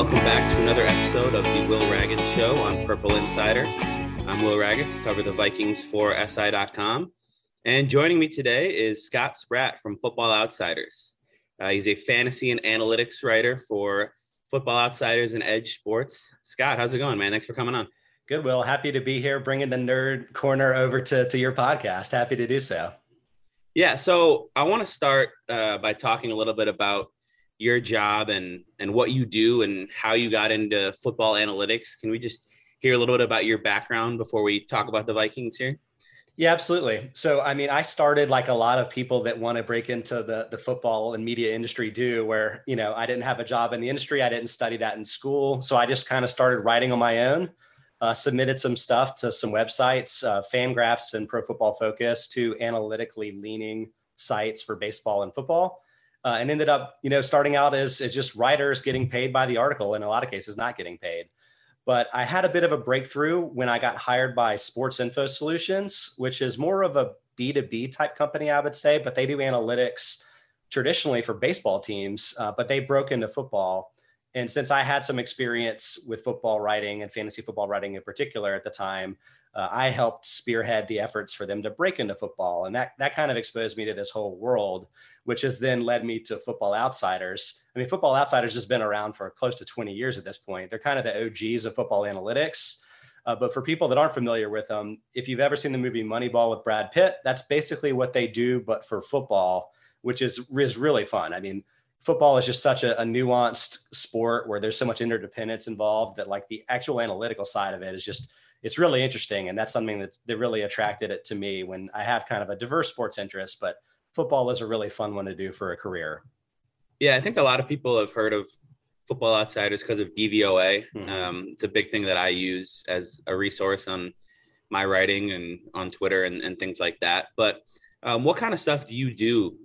welcome back to another episode of the Will Ragatz Show on Purple Insider. I'm Will Ragatz, cover the Vikings for SI.com. And joining me today is Scott Spratt from Football Outsiders. He's a fantasy and analytics writer for Football Outsiders and Edge Sports. Scott, how's it going, man? Thanks for coming on. Good, Will. Happy to be here, bringing the nerd corner over to your podcast. Happy to do so. Yeah, so I want to start by talking a little bit about your job and what you do and how you got into football analytics. Can we just hear a little bit about your background before we talk about the Vikings here? Yeah, absolutely. So, I started like a lot of people that want to break into the football and media industry do, where, I didn't have a job in the industry. I didn't study that in school. So I just kind of started writing on my own, submitted some stuff to some websites, Fangraphs and Pro Football Focus, to analytically leaning sites for baseball and football. And ended up, starting out as just writers getting paid by the article, in a lot of cases not getting paid. But I had a bit of a breakthrough when I got hired by Sports Info Solutions, which is more of a B2B type company, I would say, but they do analytics traditionally for baseball teams, but they broke into football. And since I had some experience with football writing and fantasy football writing in particular at the time, I helped spearhead the efforts for them to break into football. And that kind of exposed me to this whole world, which has then led me to Football Outsiders. Football Outsiders has been around for close to 20 years at this point. They're kind of the OGs of football analytics. But for people that aren't familiar with them, if you've ever seen the movie Moneyball with Brad Pitt, that's basically what they do, but for football, which is really fun. Football is just such a nuanced sport where there's so much interdependence involved that like the actual analytical side of it is just, it's really interesting. And that's something that really attracted it to me when I have kind of a diverse sports interest, but football is a really fun one to do for a career. Yeah, I think a lot of people have heard of Football Outsiders because of DVOA. Mm-hmm. It's a big thing that I use as a resource on my writing and on Twitter and things like that. But what kind of stuff do you do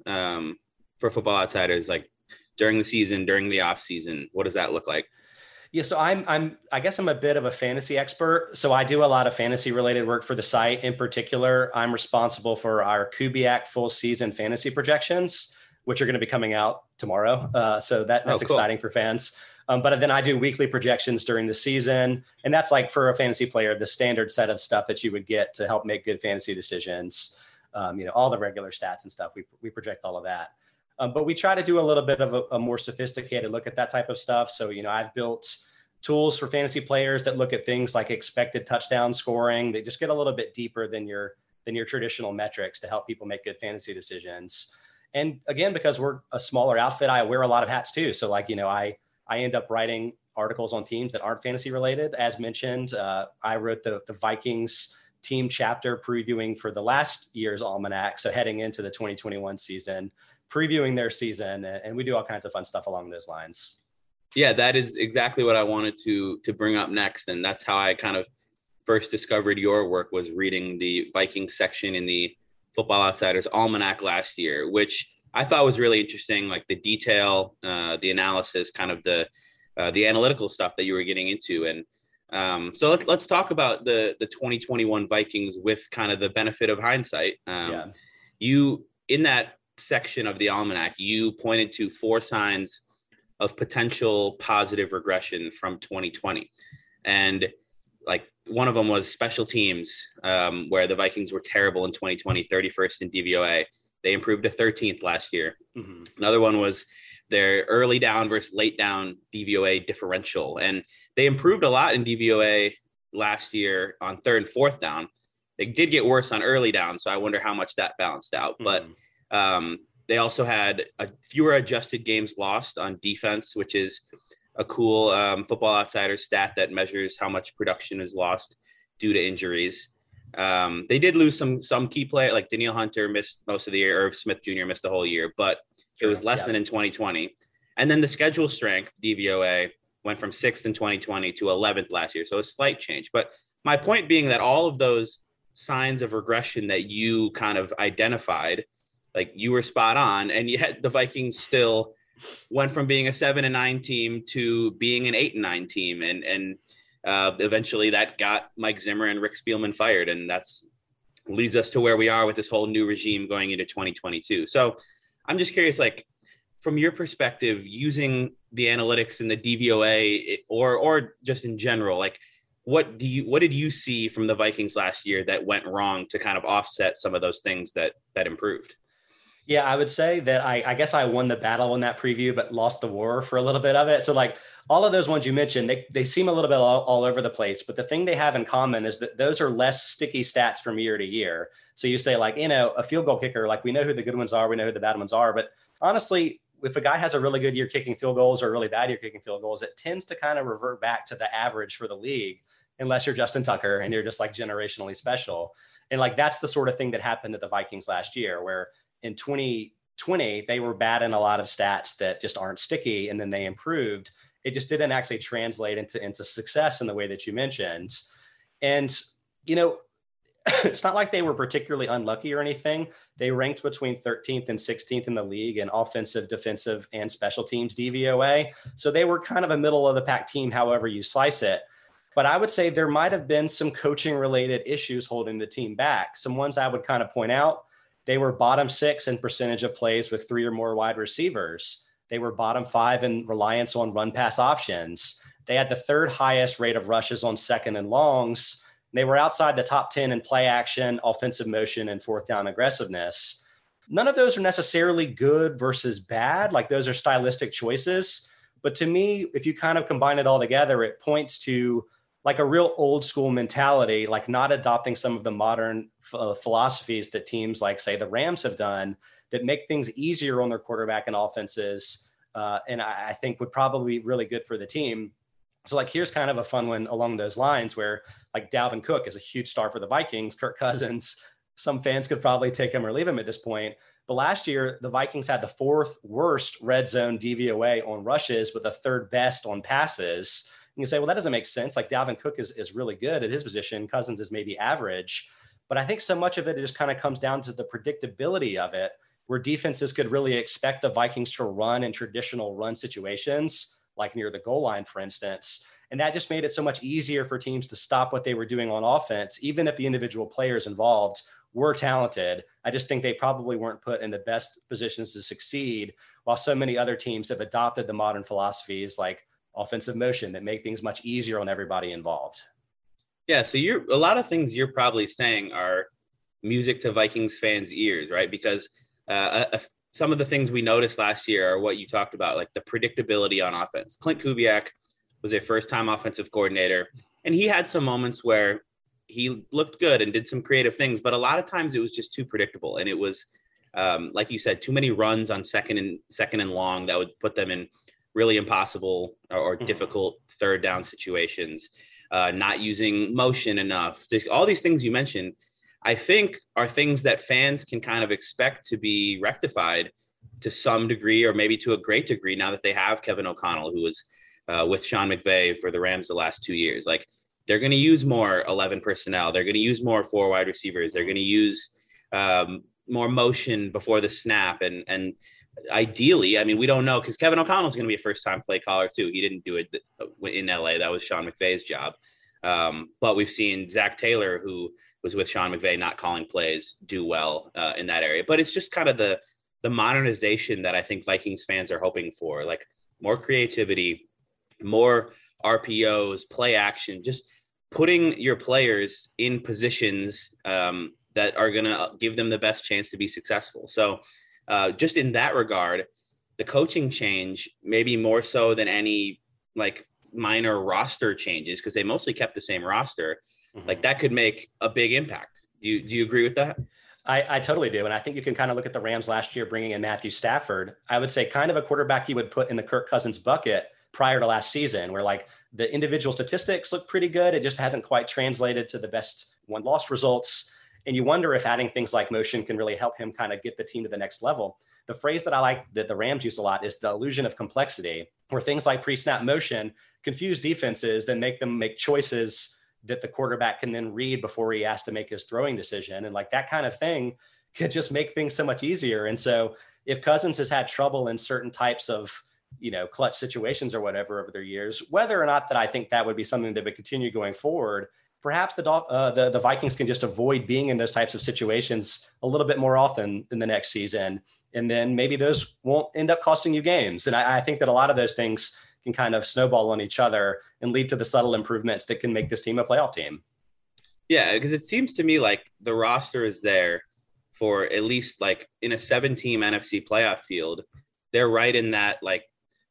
for Football Outsiders, like during the season, during the off season? What does that look like? Yeah, so I guess I'm a bit of a fantasy expert. So I do a lot of fantasy related work for the site. In particular, I'm responsible for our Kubiak full season fantasy projections, which are going to be coming out tomorrow. So that's cool. Exciting for fans. But then I do weekly projections during the season. And that's like for a fantasy player, the standard set of stuff that you would get to help make good fantasy decisions. All the regular stats and stuff. We project all of that. But we try to do a little bit of a more sophisticated look at that type of stuff. So, I've built tools for fantasy players that look at things like expected touchdown scoring. They just get a little bit deeper than your traditional metrics to help people make good fantasy decisions. And again, because we're a smaller outfit, I wear a lot of hats too. So I end up writing articles on teams that aren't fantasy related. As mentioned, I wrote the Vikings team chapter previewing for the last year's almanac. So heading into the 2021 season, previewing their season, and we do all kinds of fun stuff along those lines. Yeah, that is exactly what I wanted to bring up next. And that's how I kind of first discovered your work, was reading the Vikings section in the Football Outsiders Almanac last year, which I thought was really interesting, like the detail, the analysis, kind of the analytical stuff that you were getting into. And so let's talk about the 2021 Vikings with kind of the benefit of hindsight. You, in that section of the Almanac, you pointed to 4 signs of potential positive regression from 2020. And like one of them was special teams, where the Vikings were terrible in 2020, 31st in DVOA. They improved to 13th last year. Mm-hmm. Another one was their early down versus late down DVOA differential. And they improved a lot in DVOA last year on 3rd and 4th down. They did get worse on early down, so I wonder how much that balanced out. Mm-hmm. But they also had fewer adjusted games lost on defense, which is a cool Football Outsiders stat that measures how much production is lost due to injuries. They did lose some key players, like Danielle Hunter missed most of the year, Irv Smith Jr. missed the whole year, but it was less than in 2020. And then the schedule strength, DVOA, went from 6th in 2020 to 11th last year. So a slight change. But my point being that all of those signs of regression that you kind of identified, like you were spot on, and yet the Vikings still went from being a 7-9 team to being an 8-9 team. And eventually that got Mike Zimmer and Rick Spielman fired. And that's leads us to where we are with this whole new regime going into 2022. So I'm just curious, like, from your perspective, using the analytics and the DVOA or just in general, like what did you see from the Vikings last year that went wrong to kind of offset some of those things that improved? Yeah, I would say that I guess I won the battle in that preview, but lost the war for a little bit of it. So like all of those ones you mentioned, they seem a little bit all over the place, but the thing they have in common is that those are less sticky stats from year to year. So you say like, a field goal kicker, like we know who the good ones are, we know who the bad ones are. But honestly, if a guy has a really good year kicking field goals or a really bad year kicking field goals, it tends to kind of revert back to the average for the league, unless you're Justin Tucker and you're just like generationally special. And like, that's the sort of thing that happened to the Vikings last year, where in 2020, they were bad in a lot of stats that just aren't sticky, and then they improved. It just didn't actually translate into success in the way that you mentioned. And, it's not like they were particularly unlucky or anything. They ranked between 13th and 16th in the league in offensive, defensive, and special teams DVOA. So they were kind of a middle of the pack team, however you slice it. But I would say there might have been some coaching related issues holding the team back. Some ones I would kind of point out: they were bottom 6 in percentage of plays with 3 or more wide receivers. They were bottom 5 in reliance on run pass options. They had the 3rd highest rate of rushes on 2nd and longs. They were outside the top 10 in play action, offensive motion, and 4th down aggressiveness. None of those are necessarily good versus bad. Like, those are stylistic choices. But to me, if you kind of combine it all together, it points to like a real old school mentality, like not adopting some of the modern philosophies that teams like, say, the Rams have done that make things easier on their quarterback and offenses. And I think would probably be really good for the team. So like, here's kind of a fun one along those lines, where like Dalvin Cook is a huge star for the Vikings. Kirk Cousins, some fans could probably take him or leave him at this point. But last year, the Vikings had the 4th worst red zone DVOA on rushes with the 3rd best on passes. You can say, well, that doesn't make sense. Like, Dalvin Cook is really good at his position. Cousins is maybe average. But I think so much of it just kind of comes down to the predictability of it, where defenses could really expect the Vikings to run in traditional run situations, like near the goal line, for instance. And that just made it so much easier for teams to stop what they were doing on offense, even if the individual players involved were talented. I just think they probably weren't put in the best positions to succeed, while so many other teams have adopted the modern philosophies like offensive motion that make things much easier on everybody involved. Yeah, so a lot of things you're probably saying are music to Vikings fans' ears, right? Because some of the things we noticed last year are what you talked about, like the predictability on offense. Clint Kubiak was a first-time offensive coordinator, and he had some moments where he looked good and did some creative things, but a lot of times it was just too predictable. And it was, like you said, too many runs on second and long that would put them in really impossible or difficult 3rd down situations, not using motion enough. All these things you mentioned, I think, are things that fans can kind of expect to be rectified to some degree, or maybe to a great degree, now that they have Kevin O'Connell, who was with Sean McVay for the Rams the last 2 years. Like, they're going to use more 11 personnel. They're going to use more 4 wide receivers. They're going to use more motion before the snap. And ideally, I mean, we don't know, because Kevin O'Connell is going to be a first-time play caller too. He didn't do it in LA. That was Sean McVay's job. But we've seen Zach Taylor, who was with Sean McVay, not calling plays, do well in that area. But it's just kind of the modernization that I think Vikings fans are hoping for, like more creativity, more RPOs, play action, just putting your players in positions that are going to give them the best chance to be successful. So just in that regard, the coaching change, maybe more so than any like minor roster changes, because they mostly kept the same roster, like that could make a big impact. Do you agree with that? I totally do. And I think you can kind of look at the Rams last year, bringing in Matthew Stafford. I would say kind of a quarterback you would put in the Kirk Cousins bucket prior to last season, where like the individual statistics look pretty good. It just hasn't quite translated to the best win-loss results. And you wonder if adding things like motion can really help him kind of get the team to the next level. The phrase that I like that the Rams use a lot is the illusion of complexity, where things like pre-snap motion confuse defenses, then make them make choices that the quarterback can then read before he has to make his throwing decision. And like that kind of thing could just make things so much easier. And so if Cousins has had trouble in certain types of, clutch situations or whatever over their years, whether or not that I think that would be something that would continue going forward, perhaps the Vikings can just avoid being in those types of situations a little bit more often in the next season. And then maybe those won't end up costing you games. And I think that a lot of those things can kind of snowball on each other and lead to the subtle improvements that can make this team a playoff team. Yeah, because it seems to me like the roster is there for at least like in a 7-team NFC playoff field. They're right in that like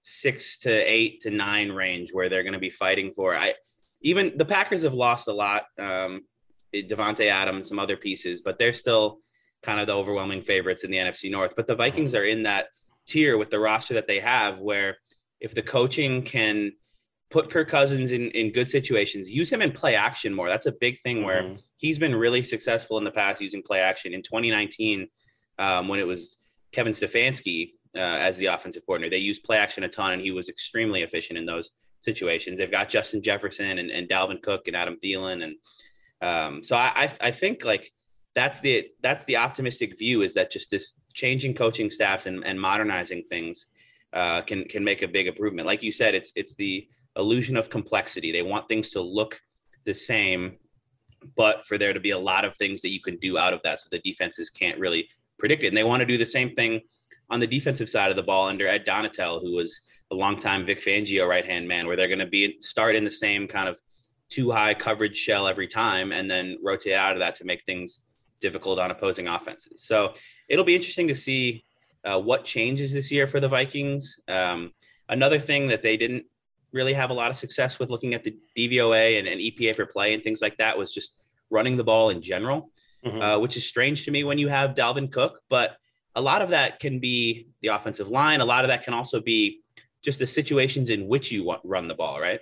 6 to 8 to 9 range where they're going to be fighting for. Even the Packers have lost a lot, Devontae Adams, some other pieces, but they're still kind of the overwhelming favorites in the NFC North. But the Vikings are in that tier with the roster that they have, where if the coaching can put Kirk Cousins in good situations, use him in play action more. That's a big thing where he's been really successful in the past using play action. In 2019, when it was Kevin Stefanski as the offensive coordinator, they used play action a ton, and he was extremely efficient in those situations. They've got Justin Jefferson and Dalvin Cook and Adam Thielen. And so I think like that's the optimistic view, is that just this changing coaching staffs and modernizing things can make a big improvement. Like you said, it's the illusion of complexity. They want things to look the same, but for there to be a lot of things that you can do out of that, so the defenses can't really predict it. And they want to do the same thing on the defensive side of the ball under Ed Donatel, who was a longtime Vic Fangio right-hand man, where they're going to start in the same kind of too high coverage shell every time and then rotate out of that to make things difficult on opposing offenses. So it'll be interesting to see what changes this year for the Vikings. Another thing that they didn't really have a lot of success with, looking at the DVOA and EPA per play and things like that, was just running the ball in general, which is strange to me when you have Dalvin Cook. But a lot of that can be the offensive line. A lot of that can also be just the situations in which you run the ball, right?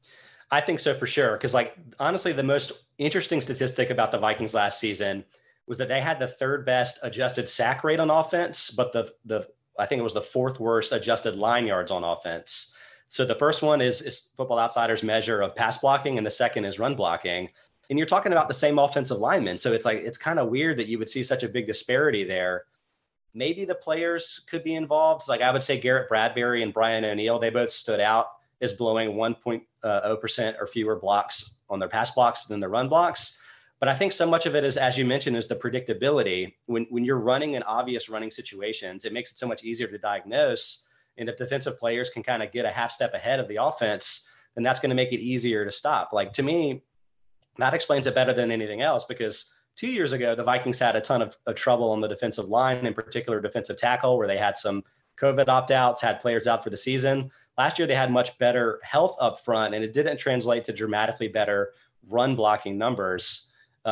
I think so, for sure. Because like, honestly, the most interesting statistic about the Vikings last season was that they had the third best adjusted sack rate on offense, but I think it was the fourth worst adjusted line yards on offense. So the first one is Football Outsiders measure of pass blocking, and the second is run blocking. And you're talking about the same offensive linemen. So it's kind of weird that you would see such a big disparity there. Maybe the players could be involved. Like I would say Garrett Bradbury and Brian O'Neill, they both stood out as blowing 1.0% or fewer blocks on their pass blocks than their run blocks. But I think so much of it is, as you mentioned, is the predictability. When you're running in obvious running situations, it makes it so much easier to diagnose. And if defensive players can kind of get a half step ahead of the offense, then that's going to make it easier to stop. Like, to me, that explains it better than anything else, because 2 years ago, the Vikings had a ton of trouble on the defensive line, in particular defensive tackle, where they had some COVID opt-outs, had players out for the season. Last year, they had much better health up front, and it didn't translate to dramatically better run blocking numbers.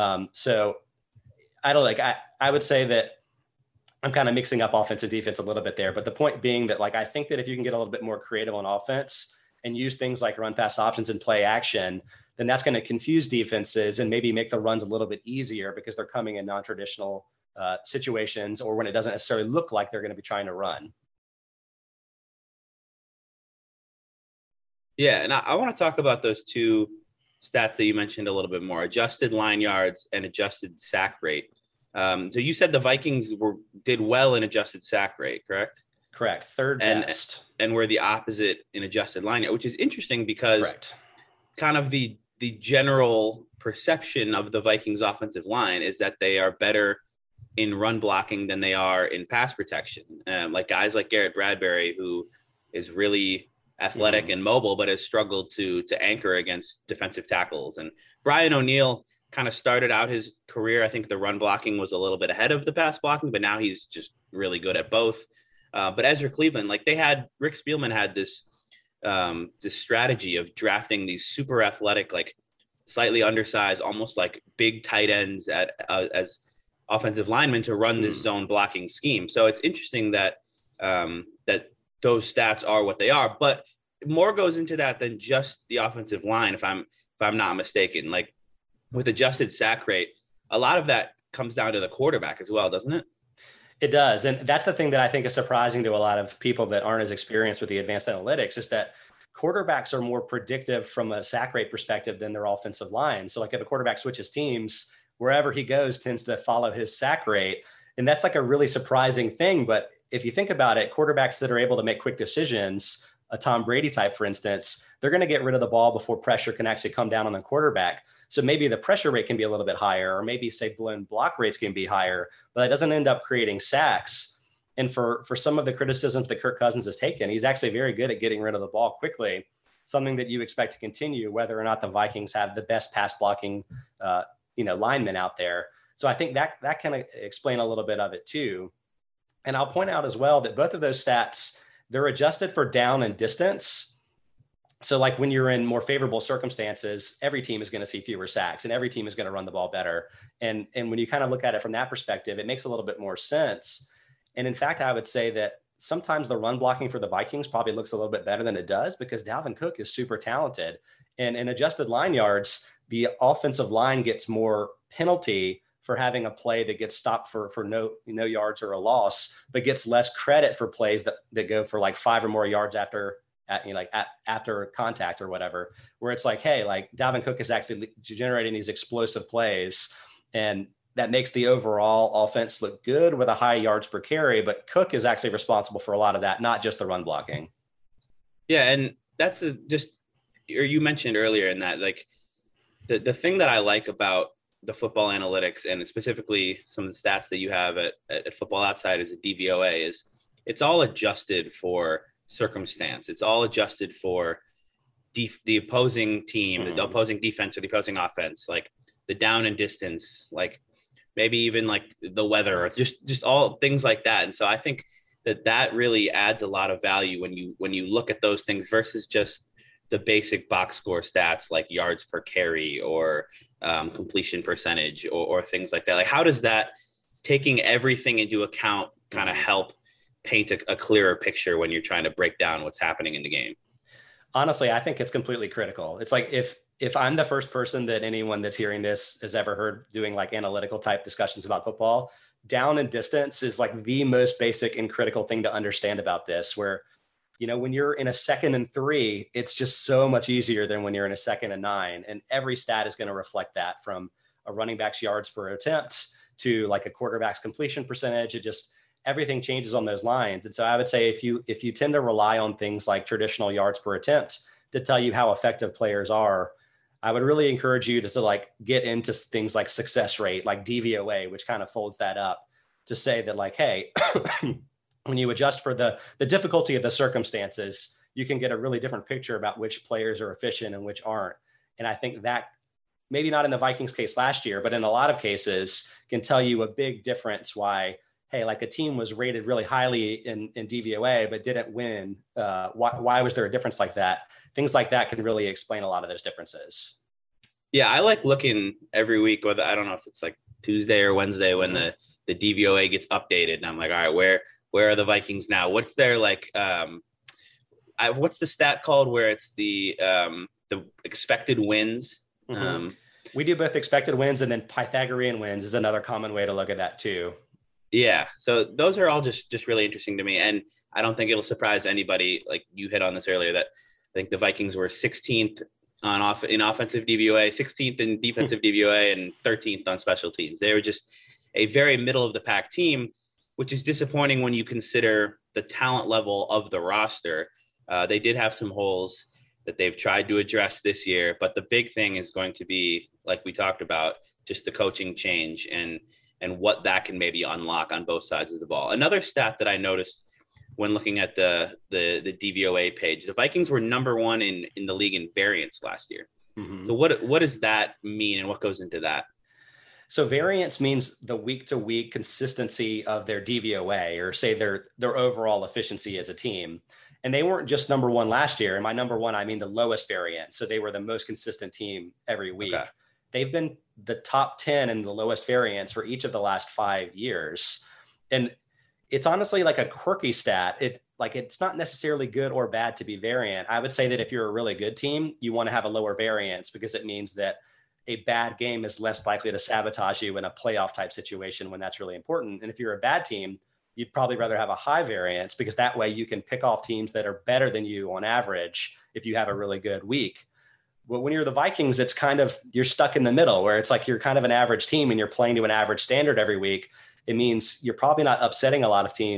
So I don't like, I would say that I'm kind of mixing up offense and defense a little bit there, but the point being that, like, I think that if you can get a little bit more creative on offense and use things like run pass options and play action, then that's going to confuse defenses and maybe make the runs a little bit easier, because they're coming in non-traditional situations, or when it doesn't necessarily look like they're going to be trying to run. Yeah. And I want to talk about those two stats that you mentioned a little bit more: adjusted line yards and adjusted sack rate. So you said the Vikings did well in adjusted sack rate, correct? Correct. Third best. And we're the opposite in adjusted line yard, which is interesting, because Correct. Kind of the general perception of the Vikings offensive line is that they are better in run blocking than they are in pass protection. Like guys like Garrett Bradbury, who is really athletic and mobile, but has struggled to anchor against defensive tackles. And Brian O'Neill kind of started out his career, I think the run blocking was a little bit ahead of the pass blocking, but now he's just really good at both. But Ezra Cleveland, like Rick Spielman had this strategy of drafting these super athletic, like slightly undersized, almost like big tight ends as offensive linemen to run this zone blocking scheme. So it's interesting that those stats are what they are, but more goes into that than just the offensive line. If I'm not mistaken, like with adjusted sack rate, a lot of that comes down to the quarterback as well, doesn't it? It does. And that's the thing that I think is surprising to a lot of people that aren't as experienced with the advanced analytics, is that quarterbacks are more predictive from a sack rate perspective than their offensive line. So like if a quarterback switches teams, wherever he goes tends to follow his sack rate. And that's like a really surprising thing. But if you think about it, quarterbacks that are able to make quick decisions a Tom Brady type, for instance, they're going to get rid of the ball before pressure can actually come down on the quarterback. So maybe the pressure rate can be a little bit higher, or maybe say blown block rates can be higher, but that doesn't end up creating sacks. And for some of the criticisms that Kirk Cousins has taken, he's actually very good at getting rid of the ball quickly, something that you expect to continue, whether or not the Vikings have the best pass blocking, linemen out there. So I think that can explain a little bit of it too. And I'll point out as well that both of those stats, they're adjusted for down and distance. So like when you're in more favorable circumstances, every team is going to see fewer sacks and every team is going to run the ball better. And when you kind of look at it from that perspective, it makes a little bit more sense. And in fact, I would say that sometimes the run blocking for the Vikings probably looks a little bit better than it does because Dalvin Cook is super talented. And in adjusted line yards, the offensive line gets more penalty for having a play that gets stopped for no yards or a loss, but gets less credit for plays that go for like 5 or more yards after contact or whatever, where it's like, hey, like Dalvin Cook is actually generating these explosive plays, and that makes the overall offense look good with a high yards per carry. But Cook is actually responsible for a lot of that, not just the run blocking. Yeah, and that's you mentioned earlier in that, like the thing that I like about the football analytics and specifically some of the stats that you have at Football Outsiders at DVOA is it's all adjusted for circumstance. It's all adjusted for the opposing team, the opposing defense or the opposing offense, like the down and distance, like maybe even like the weather, or just all things like that. And so I think that really adds a lot of value when you look at those things versus just the basic box score stats like yards per carry or completion percentage or things like that. Like how does that, taking everything into account, kind of help paint a clearer picture when you're trying to break down what's happening in the game? Honestly, I think it's completely critical. It's like if I'm the first person that anyone that's hearing this has ever heard doing like analytical type discussions about football, down and distance is like the most basic and critical thing to understand about this, where, when you're in a 2nd and 3, it's just so much easier than when you're in a 2nd and 9. And every stat is going to reflect that, from a running back's yards per attempt to like a quarterback's completion percentage. It just, everything changes on those lines. And so I would say if you tend to rely on things like traditional yards per attempt to tell you how effective players are, I would really encourage you to like get into things like success rate, like DVOA, which kind of folds that up to say that like, hey, when you adjust for the difficulty of the circumstances, you can get a really different picture about which players are efficient and which aren't. And I think that maybe not in the Vikings case last year, but in a lot of cases can tell you a big difference why, hey, like a team was rated really highly in DVOA, but didn't win. Why was there a difference like that? Things like that can really explain a lot of those differences. Yeah, I like looking every week, whether I don't know if it's like Tuesday or Wednesday when the DVOA gets updated. And I'm like, all right, where are the Vikings now? What's their like, what's the stat called where it's the expected wins? We do both expected wins, and then Pythagorean wins is another common way to look at that too. Yeah. So those are all just really interesting to me. And I don't think it'll surprise anybody. Like you hit on this earlier, that I think the Vikings were 16th in offensive DVOA, 16th in defensive DVOA, and 13th on special teams. They were just a very middle of the pack team, which is disappointing when you consider the talent level of the roster. They did have some holes that they've tried to address this year, but the big thing is going to be, like we talked about, just the coaching change and what that can maybe unlock on both sides of the ball. Another stat that I noticed when looking at the DVOA page, the Vikings were number 1 in the league in variance last year. So what does that mean and what goes into that? So variance means the week-to-week consistency of their DVOA, or say their overall efficiency as a team. And they weren't just number 1 last year. And by number 1, I mean the lowest variance. So they were the most consistent team every week. Okay. They've been the top 10 in the lowest variance for each of the last 5 years. And it's honestly like a quirky stat. It's not necessarily good or bad to be variant. I would say that if you're a really good team, you want to have a lower variance because it means that a bad game is less likely to sabotage you in a playoff type situation when that's really important. And if you're a bad team, you'd probably rather have a high variance because that way you can pick off teams that are better than you on average if you have a really good week. But when you're the Vikings, it's kind of, you're stuck in the middle where it's like you're kind of an average team and you're playing to an average standard every week. It means you're probably not upsetting a lot of teams,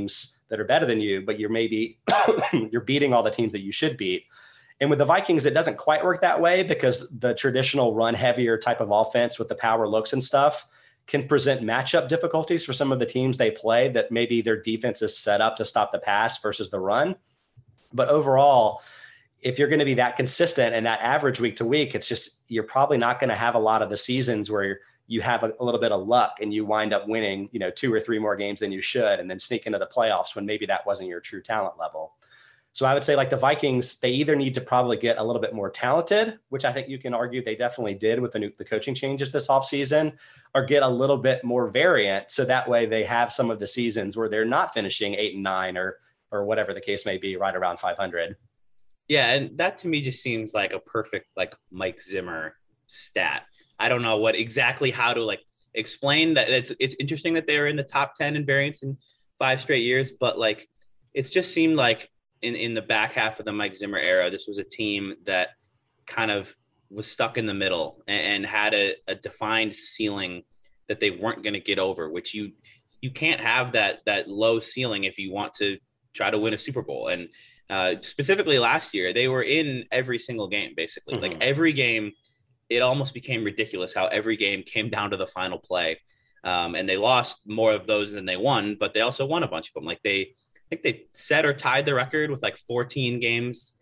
that are better than you, but you're you're beating all the teams that you should beat. And with the Vikings, it doesn't quite work that way because the traditional run heavier type of offense with the power looks and stuff can present matchup difficulties for some of the teams they play that maybe their defense is set up to stop the pass versus the run. But overall, if you're going to be that consistent and that average week to week, it's just, you're probably not going to have a lot of the seasons where you have a little bit of luck and you wind up winning, 2 or 3 more games than you should, and then sneak into the playoffs when maybe that wasn't your true talent level. So I would say like the Vikings, they either need to probably get a little bit more talented, which I think you can argue they definitely did with the coaching changes this offseason, or get a little bit more variant. So that way they have some of the seasons where they're not finishing 8-9 or whatever the case may be, right around 500. Yeah. And that to me just seems like a perfect, like Mike Zimmer stat. I don't know how to like explain that. It's interesting that they were in the top 10 in variance in 5 straight years, but like, it's just seemed like, in the back half of the Mike Zimmer era, this was a team that kind of was stuck in the middle and had a defined ceiling that they weren't going to get over, which you can't have that low ceiling if you want to try to win a Super Bowl. And specifically last year, they were in every single game, basically. Mm-hmm. Like every game, it almost became ridiculous how every game came down to the final play. And they lost more of those than they won, but they also won a bunch of them. Like I think they set or tied the record with like 15 games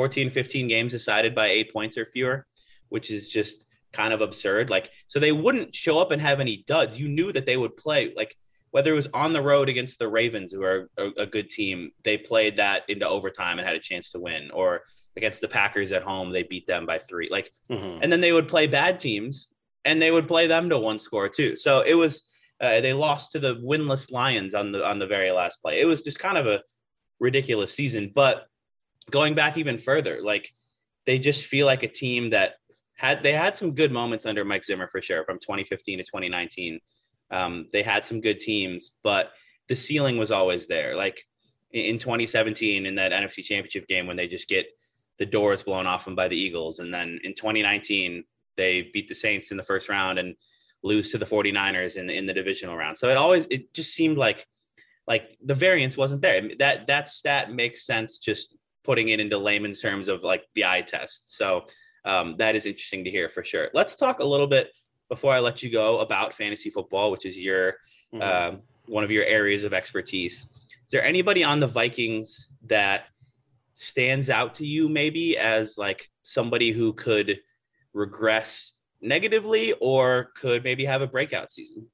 decided by 8 points or fewer, which is just kind of absurd. Like, so they wouldn't show up and have any duds. You knew that they would play, like whether it was on the road against the Ravens, who are a good team, they played that into overtime and had a chance to win, or against the Packers at home, they beat them by 3. Like, mm-hmm. And then they would play bad teams and they would play them to 1 score too. So it was, they lost to the winless Lions on the very last play. It was just kind of a ridiculous season. But going back even further, like they just feel like a team that had some good moments under Mike Zimmer for sure, from 2015 to 2019. They had some good teams, but the ceiling was always there. Like in 2017, in that NFC Championship game when they just get the doors blown off them by the Eagles, and then in 2019 they beat the Saints in the first round and lose to the 49ers in the divisional round. So it just seemed like the variance wasn't there. That stat makes sense, just putting it into layman's terms of like the eye test. So that is interesting to hear for sure. Let's talk a little bit before I let you go about fantasy football, which is your one of your areas of expertise. Is there anybody on the Vikings that stands out to you maybe as like somebody who could regress negatively or could maybe have a breakout season?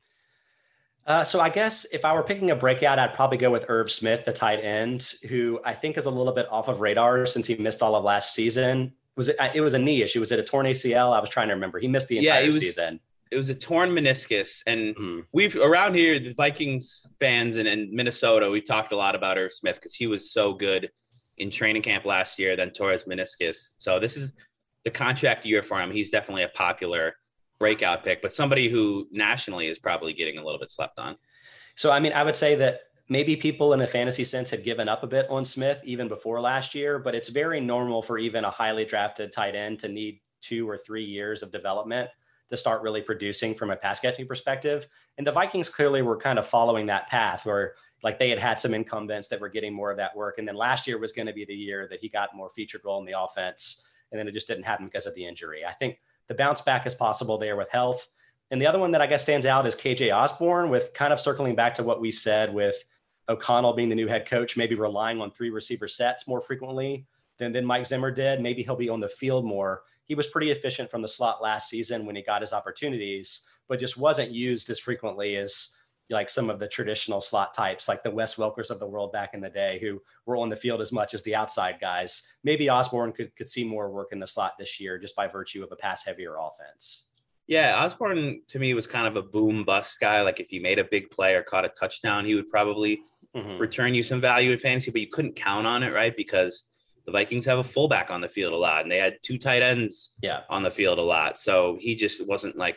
So I guess if I were picking a breakout, I'd probably go with Irv Smith, the tight end, who I think is a little bit off of radar since he missed all of last season. It was a knee issue. Was it a torn ACL? I was trying to remember. He missed the entire season. It was a torn meniscus. And we've around here, the Vikings fans and Minnesota, we talked a lot about Irv Smith because he was so good in training camp last year, then tore his meniscus. So this is the contract year for him. He's definitely a popular breakout pick, but somebody who nationally is probably getting a little bit slept on. So, I mean, I would say that maybe people in a fantasy sense had given up a bit on Smith even before last year, but it's very normal for even a highly drafted tight end to need 2 or 3 years of development to start really producing from a pass catching perspective. And the Vikings clearly were kind of following that path where like they had some incumbents that were getting more of that work. And then last year was going to be the year that he got more featured role in the offense. And then it just didn't happen because of the injury. I think the bounce back is possible there with health. And the other one that I guess stands out is KJ Osborne, with kind of circling back to what we said with O'Connell being the new head coach, maybe relying on 3 receiver sets more frequently than Mike Zimmer did. Maybe he'll be on the field more. He was pretty efficient from the slot last season when he got his opportunities, but just wasn't used as frequently as like some of the traditional slot types, like the Wes Welkers of the world back in the day, who were on the field as much as the outside guys. Maybe Osborne could see more work in the slot this year just by virtue of a pass heavier offense. Yeah, Osborne to me was kind of a boom bust guy. Like if he made a big play or caught a touchdown, he would probably return you some value in fantasy, but you couldn't count on it, right? Because the Vikings have a fullback on the field a lot, and they had 2 tight ends on the field a lot. So he just wasn't like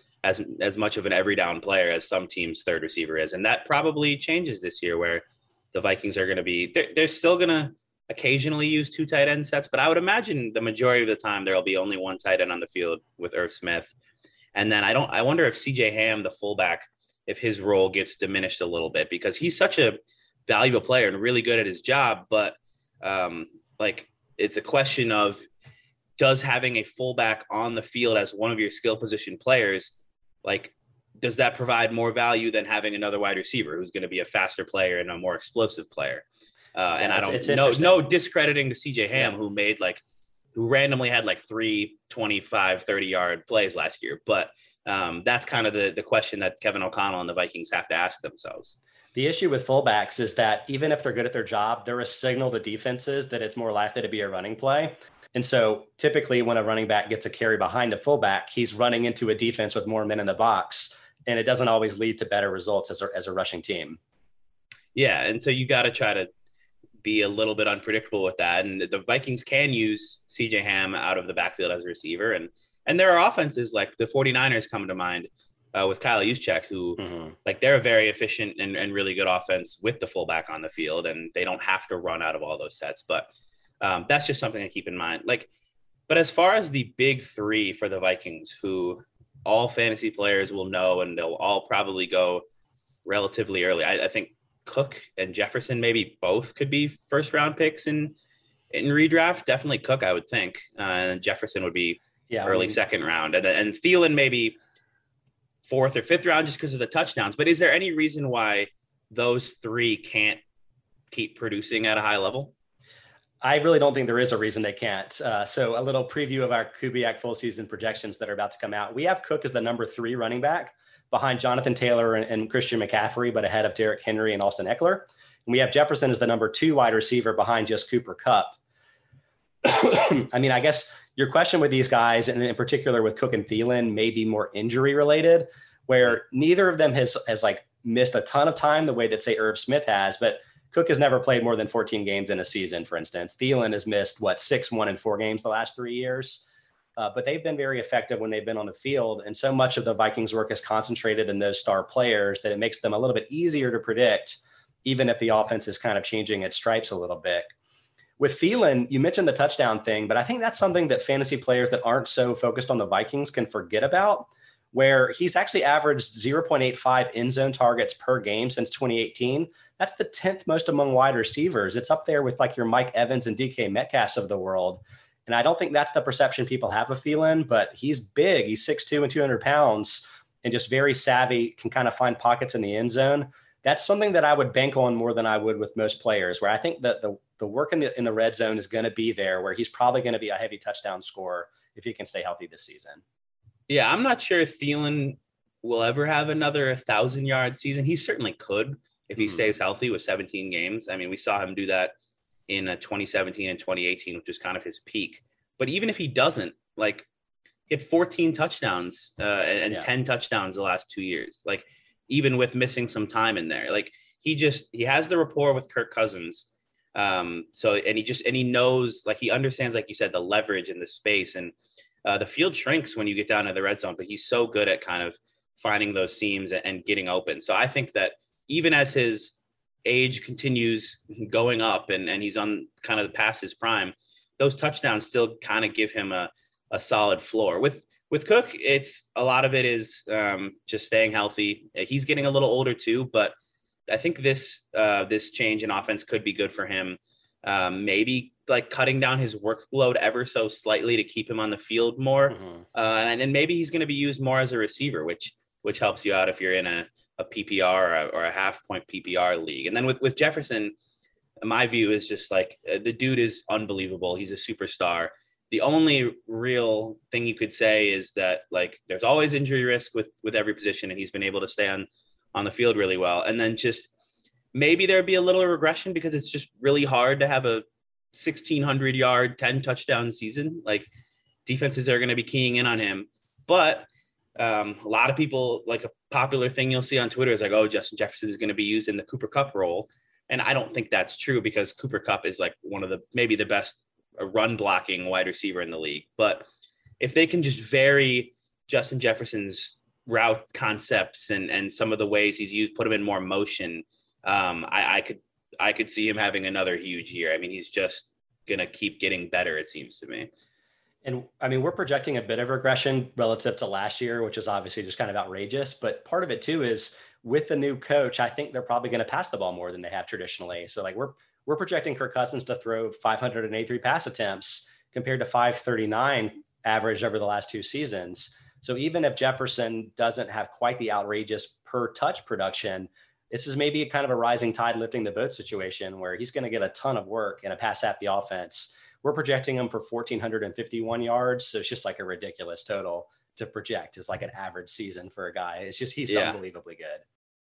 as much of an every down player as some teams' third receiver is. And that probably changes this year, where the Vikings are going to be, they're still going to occasionally use 2 tight end sets, but I would imagine the majority of the time there'll be only 1 tight end on the field with Irv Smith. And then I wonder if CJ Ham, the fullback, if his role gets diminished a little bit, because he's such a valuable player and really good at his job. But like, it's a question of, does having a fullback on the field as one of your skill position players, like, does that provide more value than having another wide receiver who's going to be a faster player and a more explosive player? And I don't know, no discrediting to CJ Ham, who randomly had like 3 25, 30-yard plays last year. But that's kind of the question that Kevin O'Connell and the Vikings have to ask themselves. The issue with fullbacks is that even if they're good at their job, they're a signal to defenses that it's more likely to be a running play. And so typically when a running back gets a carry behind a fullback, he's running into a defense with more men in the box, and it doesn't always lead to better results as a rushing team. Yeah, and so you got to try to be a little bit unpredictable with that. And the Vikings can use CJ Ham out of the backfield as a receiver. And there are offenses like the 49ers come to mind with Kyle Juszczyk, who like, they're a very efficient and really good offense with the fullback on the field, and they don't have to run out of all those sets. But that's just something to keep in mind. Like, but as far as the big three for the Vikings, who all fantasy players will know, and they'll all probably go relatively early. I think Cook and Jefferson maybe both could be first round picks in redraft. Definitely Cook, I would think. And Jefferson would be early second round. And Thielen maybe fourth or fifth round just because of the touchdowns. But is there any reason why those three can't keep producing at a high level? I really don't think there is a reason they can't. So a little preview of our Kubiak full season projections that are about to come out. We have Cook as the number 3 running back behind Jonathan Taylor and Christian McCaffrey, but ahead of Derrick Henry and Austin Eckler. And we have Jefferson as the number 2 wide receiver behind just Cooper Kupp. I mean, I guess your question with these guys, and in particular with Cook and Thielen, may be more injury related, where neither of them has like missed a ton of time the way that, say, Irv Smith has, but Cook has never played more than 14 games in a season, for instance. Thielen has missed, 6, 1, and 4 games the last 3 years. But they've been very effective when they've been on the field. And so much of the Vikings' work is concentrated in those star players that it makes them a little bit easier to predict, even if the offense is kind of changing its stripes a little bit. With Thielen, you mentioned the touchdown thing, but I think that's something that fantasy players that aren't so focused on the Vikings can forget about, where he's actually averaged 0.85 end zone targets per game since 2018. That's the 10th most among wide receivers. It's up there with like your Mike Evans and DK Metcalfs of the world. And I don't think that's the perception people have of Thielen, but he's big. He's 6'2" and 200 pounds and just very savvy, can kind of find pockets in the end zone. That's something that I would bank on more than I would with most players, where I think that the work in the red zone is going to be there, where he's probably going to be a heavy touchdown scorer if he can stay healthy this season. Yeah, I'm not sure if Thielen will ever have another 1,000-yard season. He certainly could if he stays healthy with 17 games. I mean, we saw him do that in 2017 and 2018, which was kind of his peak. But even if he doesn't, like, he had 14 touchdowns and 10 touchdowns the last 2 years. Like, even with missing some time in there, like, he has the rapport with Kirk Cousins. And he knows, like, he understands, like you said, the leverage in the space, and the field shrinks when you get down to the red zone, but he's so good at kind of finding those seams and getting open. So I think that even as his age continues going up and he's on kind of past his prime, those touchdowns still kind of give him a solid floor. With Cook, it's a lot of it is just staying healthy. He's getting a little older too, but I think this change in offense could be good for him. Maybe like cutting down his workload ever so slightly to keep him on the field more. And then maybe he's going to be used more as a receiver, which helps you out if you're in a PPR or a half point PPR league. And then with Jefferson, my view is just like the dude is unbelievable. He's a superstar. The only real thing you could say is that, like, there's always injury risk with every position, and he's been able to stay on the field really well. And then just maybe there'd be a little regression because it's just really hard to have a 1,600-yard, 10 touchdown season. Like, defenses are going to be keying in on him. But a lot of people, like, a popular thing you'll see on Twitter is like, oh, Justin Jefferson is going to be used in the Cooper Kupp role. And I don't think that's true, because Cooper Kupp is like maybe the best run blocking wide receiver in the league. But if they can just vary Justin Jefferson's route concepts and some of the ways he's used, put him in more motion, I could see him having another huge year. I mean, he's just going to keep getting better, it seems to me. And I mean, we're projecting a bit of regression relative to last year, which is obviously just kind of outrageous. But part of it too is with the new coach, I think they're probably going to pass the ball more than they have traditionally. So like we're projecting Kirk Cousins to throw 583 pass attempts compared to 539 average over the last 2 seasons. So even if Jefferson doesn't have quite the outrageous per touch production, this is maybe kind of a rising tide lifting the boat situation where he's going to get a ton of work in a pass happy offense. We're projecting him for 1,451 yards. So it's just like a ridiculous total to project. It's like an average season for a guy. It's just, he's unbelievably good.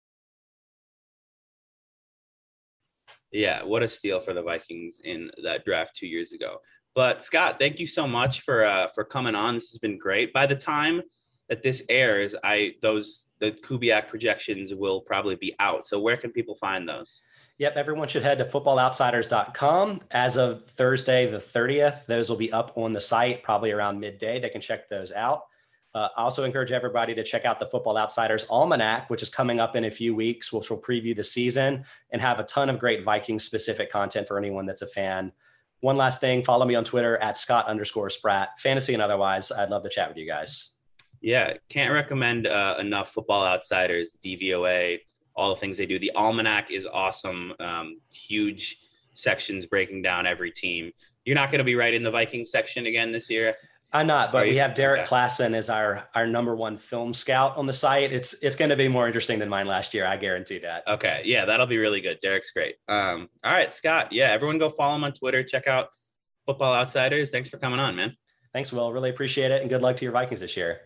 Yeah, what a steal for the Vikings in that draft 2 years ago. But Scott, thank you so much for coming on. This has been great. By the time that this airs, the Kubiak projections will probably be out. So where can people find those? Yep, everyone should head to footballoutsiders.com. As of Thursday, the 30th, those will be up on the site probably around midday. They can check those out. I also encourage everybody to check out the Football Outsiders Almanac, which is coming up in a few weeks, which will preview the season and have a ton of great Vikings-specific content for anyone that's a fan. One last thing, follow me on Twitter at Scott_Spratt, fantasy and otherwise. I'd love to chat with you guys. Yeah, can't recommend enough Football Outsiders, DVOA, all the things they do. The Almanac is awesome. Huge sections breaking down every team. You're not going to be writing the Vikings section again this year? I'm not, but we have Derek Klassen as our number one film scout on the site. It's going to be more interesting than mine last year. I guarantee that. Okay. Yeah, that'll be really good. Derek's great. All right, Scott. Yeah, everyone go follow him on Twitter. Check out Football Outsiders. Thanks for coming on, man. Thanks, Will. Really appreciate it. And good luck to your Vikings this year.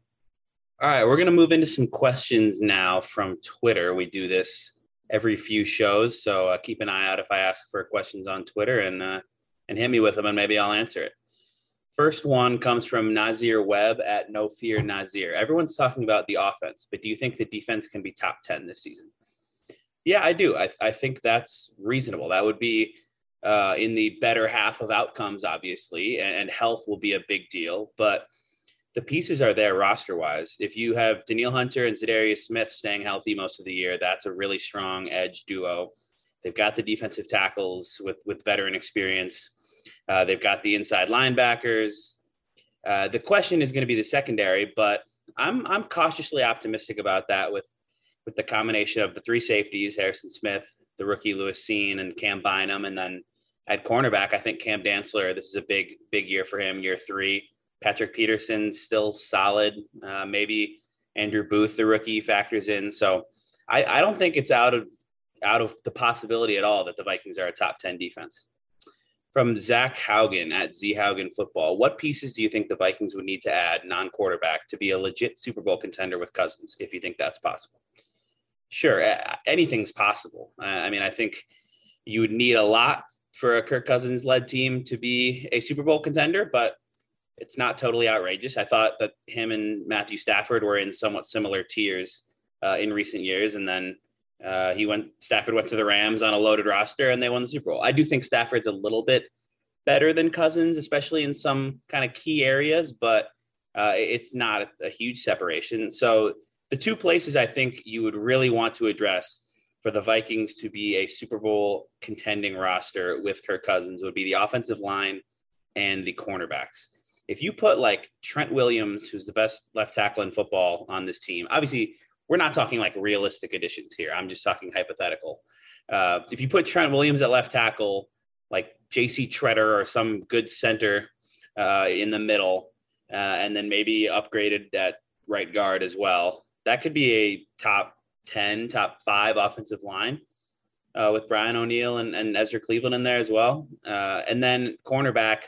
All right, we're going to move into some questions now from Twitter. We do this every few shows, so keep an eye out if I ask for questions on Twitter and hit me with them, and maybe I'll answer it. First one comes from Nazir Webb at No Fear Nazir. Everyone's talking about the offense, but do you think the defense can be top 10 this season? Yeah, I do. I think that's reasonable. That would be in the better half of outcomes, obviously, and health will be a big deal. But the pieces are there roster-wise. If you have Danielle Hunter and Za'Darius Smith staying healthy most of the year, that's a really strong edge duo. They've got the defensive tackles with veteran experience. They've got the inside linebackers. The question is going to be the secondary, but I'm cautiously optimistic about that with the combination of the 3 safeties, Harrison Smith, the rookie Lewis Cine, and Cam Bynum. And then at cornerback, I think Cam Dantzler, this is a big year for him, year 3. Patrick Peterson still solid. Maybe Andrew Booth, the rookie, factors in. So I don't think it's out of the possibility at all that the Vikings are a top 10 defense. From Zach Haugen at Z Haugen Football, what pieces do you think the Vikings would need to add non-quarterback to be a legit Super Bowl contender with Cousins, if you think that's possible? Sure, anything's possible. I mean, I think you would need a lot for a Kirk Cousins-led team to be a Super Bowl contender, but it's not totally outrageous. I thought that him and Matthew Stafford were in somewhat similar tiers in recent years, and then Stafford went to the Rams on a loaded roster and they won the Super Bowl. I do think Stafford's a little bit better than Cousins, especially in some kind of key areas, but it's not a huge separation. So the 2 places I think you would really want to address for the Vikings to be a Super Bowl contending roster with Kirk Cousins would be the offensive line and the cornerbacks. If you put like Trent Williams, who's the best left tackle in football, on this team, obviously we're not talking like realistic additions here. I'm just talking hypothetical. If you put Trent Williams at left tackle, like JC Treader or some good center in the middle, and then maybe upgraded at right guard as well, that could be a top 10, top 5 offensive line with Brian O'Neill and Ezra Cleveland in there as well. And then cornerback,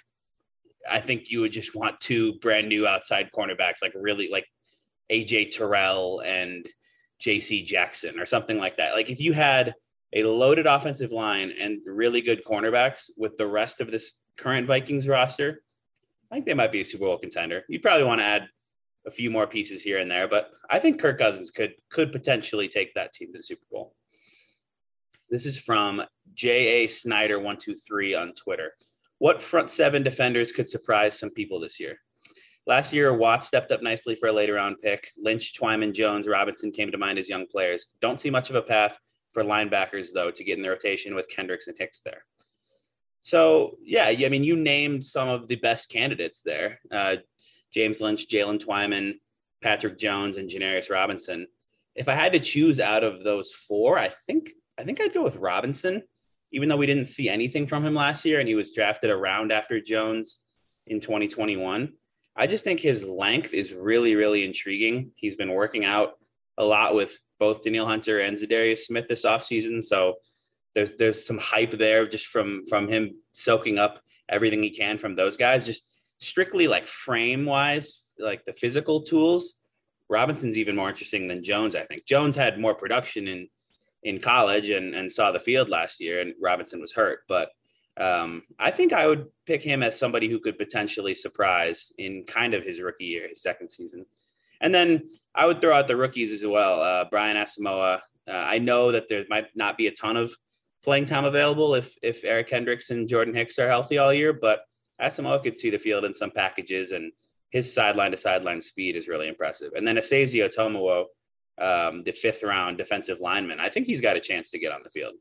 I think you would just want 2 brand new outside cornerbacks, like really like AJ Terrell and JC Jackson or something like that. Like if you had a loaded offensive line and really good cornerbacks with the rest of this current Vikings roster, I think they might be a Super Bowl contender. You probably want to add a few more pieces here and there, but I think Kirk Cousins could potentially take that team to the Super Bowl. This is from J.A. Snyder123 on Twitter. What front 7 defenders could surprise some people this year? Last year, Watt stepped up nicely for a later round pick. Lynch, Twyman, Jones, Robinson came to mind as young players. Don't see much of a path for linebackers, though, to get in the rotation with Kendricks and Hicks there. So, yeah, I mean, you named some of the best candidates there. James Lynch, Jalen Twyman, Patrick Jones, and Janarius Robinson. if I had to choose out of those four, I think I'd go with Robinson, even though we didn't see anything from him last year and he was drafted a round after Jones in 2021. I just think his length is really, really intriguing. He's been working out a lot with both Danielle Hunter and Zadarius Smith this offseason. So there's some hype there just from him soaking up everything he can from those guys. Just strictly like frame wise, like the physical tools, Robinson's even more interesting than Jones. I think Jones had more production in college and saw the field last year, and Robinson was hurt. But I think I would pick him as somebody who could potentially surprise in kind of his rookie year, his second season. And then I would throw out the rookies as well. Brian Asamoah. I know that there might not be a ton of playing time available if Eric Hendricks and Jordan Hicks are healthy all year, but Asamoah could see the field in some packages, and his sideline to sideline speed is really impressive. And then Asazio Tomowo, the 5th round defensive lineman, I think he's got a chance to get on the field.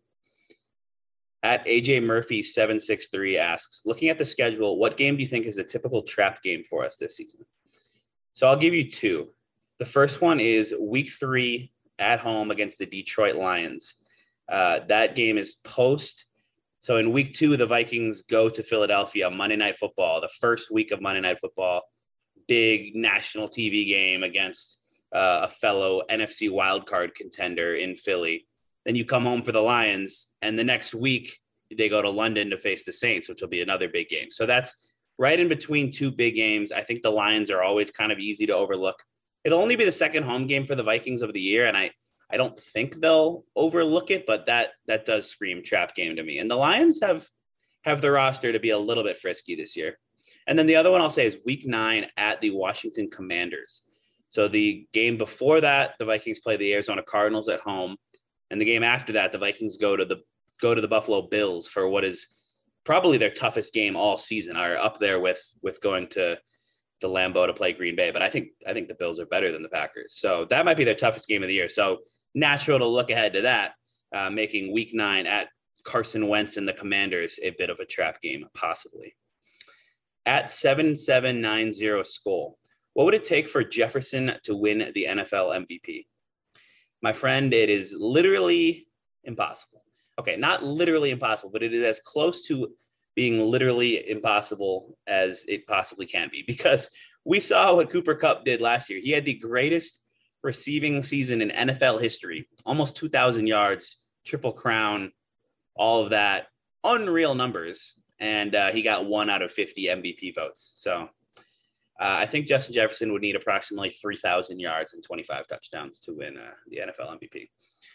At AJ Murphy 763 asks, looking at the schedule, what game do you think is a typical trap game for us this season? So I'll give you two. The first one is week 3 at home against the Detroit Lions. That game is post. So in week 2, the Vikings go to Philadelphia, Monday Night Football, the first week of Monday Night Football, big national TV game against a fellow NFC wildcard contender in Philly. Then you come home for the Lions, and the next week they go to London to face the Saints, which will be another big game. So that's right in between two big games. I think the Lions are always kind of easy to overlook. It'll only be the second home game for the Vikings of the year, and I don't think they'll overlook it, but that does scream trap game to me. And the Lions have the roster to be a little bit frisky this year. And then the other one I'll say is week 9 at the Washington Commanders. So the game before that, the Vikings play the Arizona Cardinals at home. And the game after that, the Vikings go to the Buffalo Bills for what is probably their toughest game all season, are up there with going to the Lambeau to play Green Bay. But I think the Bills are better than the Packers. So that might be their toughest game of the year. So natural to look ahead to that, making week 9 at Carson Wentz and the Commanders a bit of a trap game, possibly. At 7790 Skull, what would it take for Jefferson to win the NFL MVP? My friend, it is literally impossible. Okay, not literally impossible, but it is as close to being literally impossible as it possibly can be, because we saw what Cooper Kupp did last year. He had the greatest receiving season in NFL history, almost 2,000 yards, triple crown, all of that, unreal numbers. And he got 1 out of 50 MVP votes. So I think Justin Jefferson would need approximately 3,000 yards and 25 touchdowns to win the NFL MVP.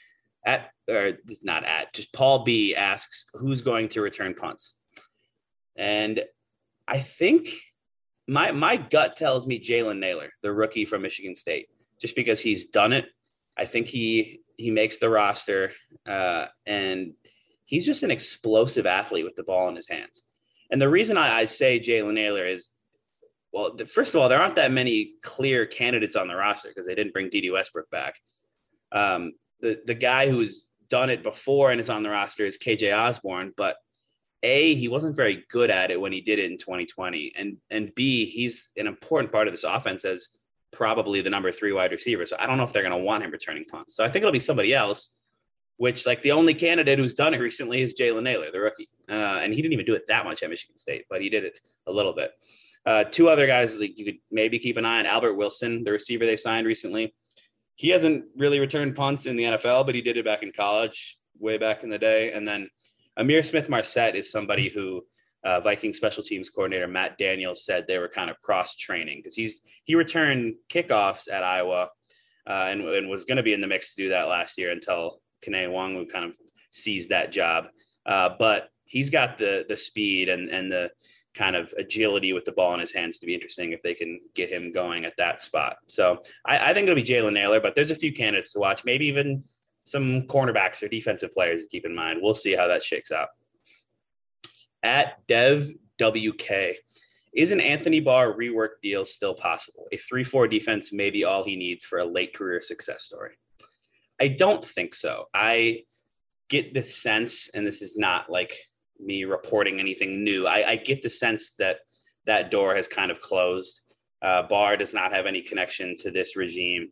Just Paul B asks, who's going to return punts? And I think my gut tells me Jalen Nailor, the rookie from Michigan State, just because he's done it. I think he makes the roster, and he's just an explosive athlete with the ball in his hands. And the reason I say Jalen Nailor is, well, first of all, there aren't that many clear candidates on the roster because they didn't bring Dede Westbrook back. The guy who's done it before and is on the roster is KJ Osborne, but A, he wasn't very good at it when he did it in 2020. And B, he's an important part of this offense as probably the number 3 wide receiver. So I don't know if they're going to want him returning punts. So I think it'll be somebody else, which, like, the only candidate who's done it recently is Jalen Nailor, the rookie. And he didn't even do it that much at Michigan State, but he did it a little bit. 2 other guys that you could maybe keep an eye on: Albert Wilson, the receiver they signed recently. He hasn't really returned punts in the NFL, but he did it back in college, way back in the day. And then Amir Smith-Marset is somebody who Viking special teams coordinator Matt Daniels said they were kind of cross-training, because he returned kickoffs at Iowa and was going to be in the mix to do that last year until Kene Nwangwu kind of seized that job. But he's got the speed and the kind of agility with the ball in his hands to be interesting if they can get him going at that spot. So I think it'll be Jalen Nailor, but there's a few candidates to watch, maybe even some cornerbacks or defensive players to keep in mind. We'll see how that shakes out. At Dev WK, is an Anthony Barr rework deal still possible? A 3-4 defense may be all he needs for a late career success story. I don't think so. I get the sense, and this is not like me reporting anything new, I get the sense that door has kind of closed. Barr does not have any connection to this regime.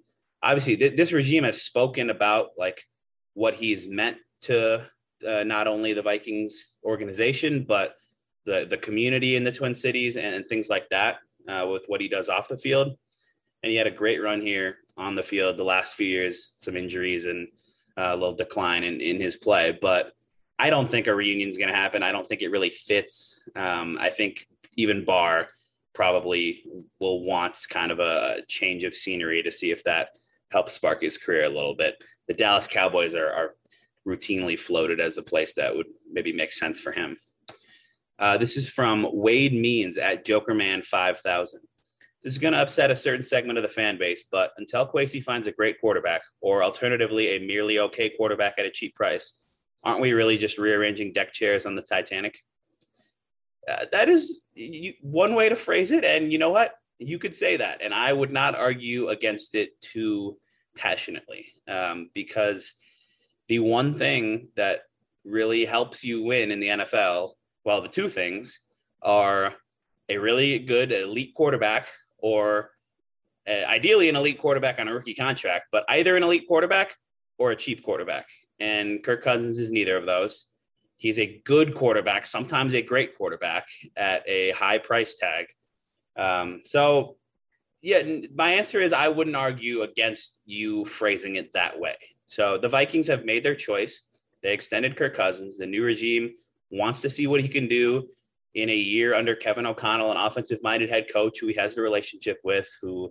obviously this regime has spoken about like what he's meant to not only the Vikings organization, but the community in the Twin Cities and things like that with what he does off the field. And he had a great run here on the field the last few years, some injuries and a little decline in his play. But I don't think a reunion is going to happen. I don't think it really fits. I think even Barr probably will want kind of a change of scenery to see if that helps spark his career a little bit. The Dallas Cowboys are routinely floated as a place that would maybe make sense for him. This is from Wade Means at Jokerman 5000. This is going to upset a certain segment of the fan base, but until Kwesi finds a great quarterback, or alternatively a merely okay quarterback at a cheap price, aren't we really just rearranging deck chairs on the Titanic? That is one way to phrase it. And you know what? You could say that. And I would not argue against it too passionately because the one thing that really helps you win in the NFL, well, the two things are a really good elite quarterback or ideally an elite quarterback on a rookie contract, but either an elite quarterback or a cheap quarterback. And Kirk Cousins is neither of those. He's a good quarterback, sometimes a great quarterback at a high price tag. So, yeah, my answer is I wouldn't argue against you phrasing it that way. So the Vikings have made their choice. They extended Kirk Cousins. The new regime wants to see what he can do in a year under Kevin O'Connell, an offensive-minded head coach who he has a relationship with, who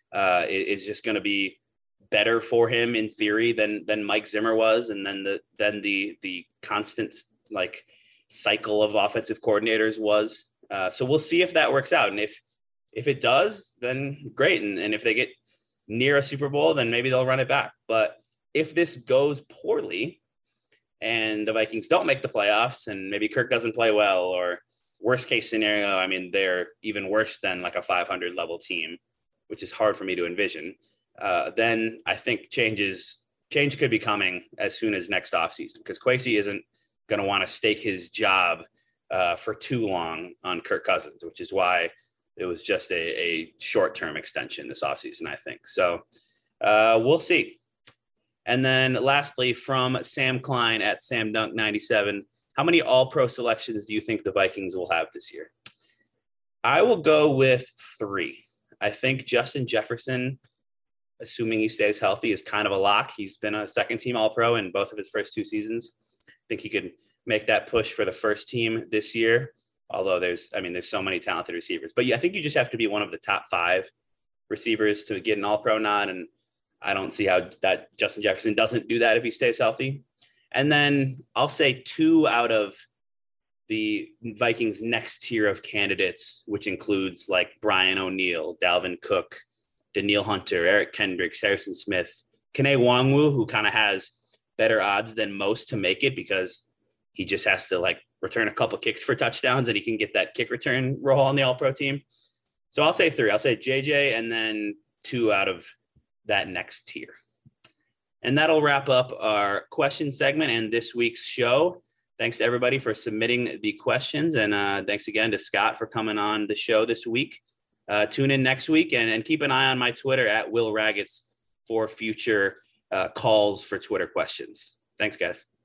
is just going to be better for him in theory than Mike Zimmer was, and then the constant like cycle of offensive coordinators was. So we'll see if that works out, and if it does, then great, and if they get near a Super Bowl, then maybe they'll run it back. But if this goes poorly and the Vikings don't make the playoffs, and maybe Kirk doesn't play well, or worst case scenario, I mean, they're even worse than like a 500 level team, which is hard for me to envision. Then I think change could be coming as soon as next offseason, because Kwesi isn't going to want to stake his job for too long on Kirk Cousins, which is why it was just a short-term extension this offseason, I think. So we'll see. And then lastly, from Sam Klein at SamDunk97, how many All-Pro selections do you think the Vikings will have this year? I will go with 3. I think Justin Jefferson, assuming he stays healthy, is kind of a lock. He's been a second-team All-Pro in both of his first 2 seasons. I think he could make that push for the first team this year, although there's so many talented receivers. But yeah, I think you just have to be one of the top 5 receivers to get an All-Pro nod, and I don't see how that Justin Jefferson doesn't do that if he stays healthy. And then I'll say 2 out of the Vikings' next tier of candidates, which includes like Brian O'Neill, Dalvin Cook, Danielle Hunter, Eric Kendricks, Harrison Smith, Kene Nwangwu, who kind of has better odds than most to make it because he just has to like return a couple kicks for touchdowns and he can get that kick return role on the All-Pro team. So I'll say 3. I'll say JJ and then 2 out of that next tier. And that'll wrap up our question segment and this week's show. Thanks to everybody for submitting the questions. And thanks again to Scott for coming on the show this week. Tune in next week and keep an eye on my Twitter at Will Ragatz for future calls for Twitter questions. Thanks, guys.